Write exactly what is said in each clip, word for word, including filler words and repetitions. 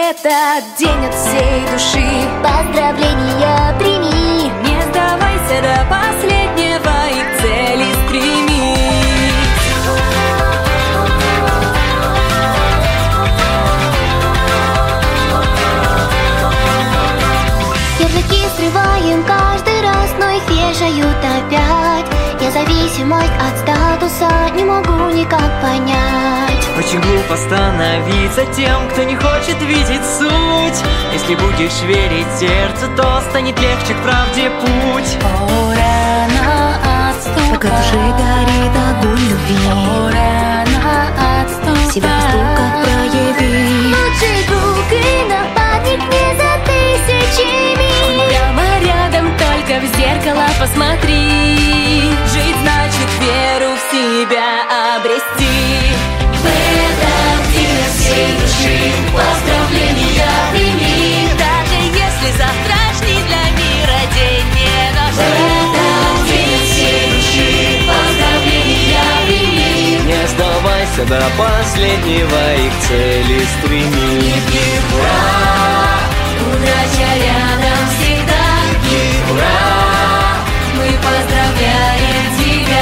этот день от всей души поздравления прими. Не сдавайся до последнего и к цели стремись. Ярлыки срываем каждый раз, но их вешают опять. Я зависимость от статуса не могу никак понять. Очень глупо становиться тем, кто не хочет видеть суть. Если будешь верить сердцу, то станет легче к правде путь. Пора на отступать, пока в душе горит огонь любви. Пора на отступать, себя поступках прояви. Лучший друг и напарник не за тысячи миль. Прямо рядом, только в зеркало посмотри. Жить значит веру в себя обрести. В этом день от всей души поздравления прими. Даже если завтрашний для мира день не наш. В этом день от всей души поздравления прими. Не сдавайся до последнего и к цели стремись. Ура! Удача рядом всегда. Ура! Мы поздравляем тебя.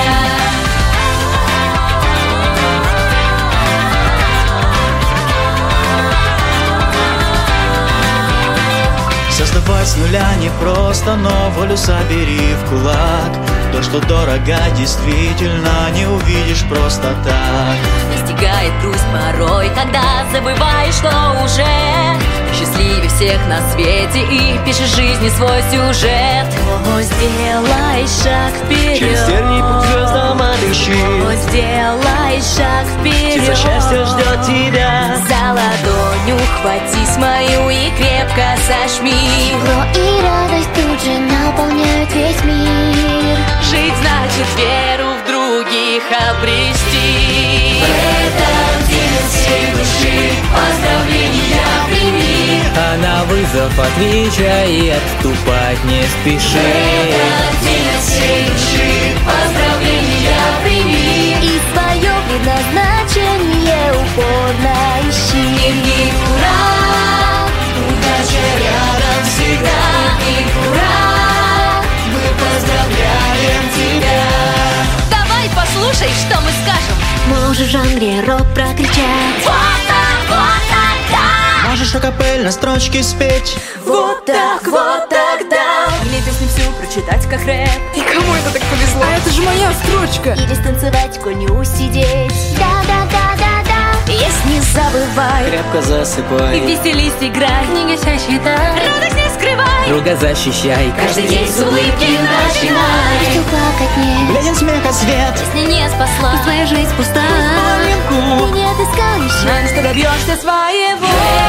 Создавать с нуля непросто, но волю собери в кулак. То, что дорого, действительно не увидишь просто так. Настигает грусть порой, когда забываешь, что уже счастливее всех на свете и пишешь жизни свой сюжет. О, сделай шаг вперед. Через тернии путь звездам отыщи. О, сделай шаг вперед. Птица счастья ждет тебя. За ладонь ухватись мою и крепко сожми. Тепло и радость тут же наполняют весь мир. Жить значит веру в других обрести. В этом день от всей души поздравления прими. А на вызов отвечай и отступать не В спеши. этот день от всей души поздравления прими. И свое предназначение упорно ищи. Дневник ура, удача рядом всегда. Дневник ура, мы поздравляем тебя. Давай послушай, что мы скажем. Можешь в жанре рок прокричать. Вот так, вот так, да. Можешь акапельно строчки спеть. Вот так, вот так, да. Или песню всю прочитать как рэп. И кому это так повезло? А это же моя строчка. Или станцевать, коль не усидеть. Да-да-да-да-да. Есть не забывай. Крепко И засыпай, веселись, играй. Не гася считай. Радость не скрывай. друга защищай. Каждый день с улыбки начинай. Пусть уплакать не, Глядя смеха свет. Песня не спасла. пусть твоя жизнь пуста. Ты не отыскал еще. Знаешь, что добьешься своего.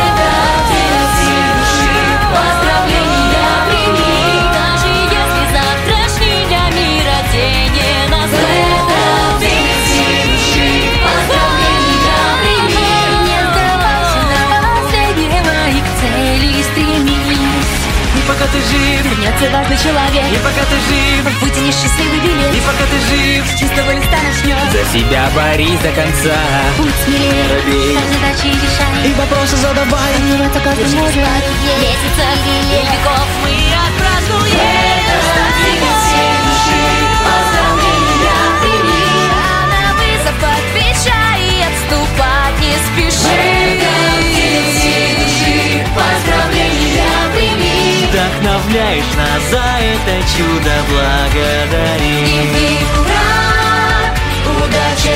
Поздравления прими. Даже если завтрашний для мира день не настал. Поздравления прими. Не сдавайся до последнего и к цели стремись. И пока ты жив, Вернется важный человек. и пока ты жив, Вытяни счастливый билет. и пока ты жив, С чистого листа начнем. за себя борись до конца. Будь смелее, Робей. так задачи решай. И вопросы задавай. Сомневаться каждый может. Месяца и веков мы отпразднуем. Поздравления прими. А на вызов отвечай и отступать не спеши. Поздравления прими. Вдохновляешь нас, за это чудо благодари. И ура, удача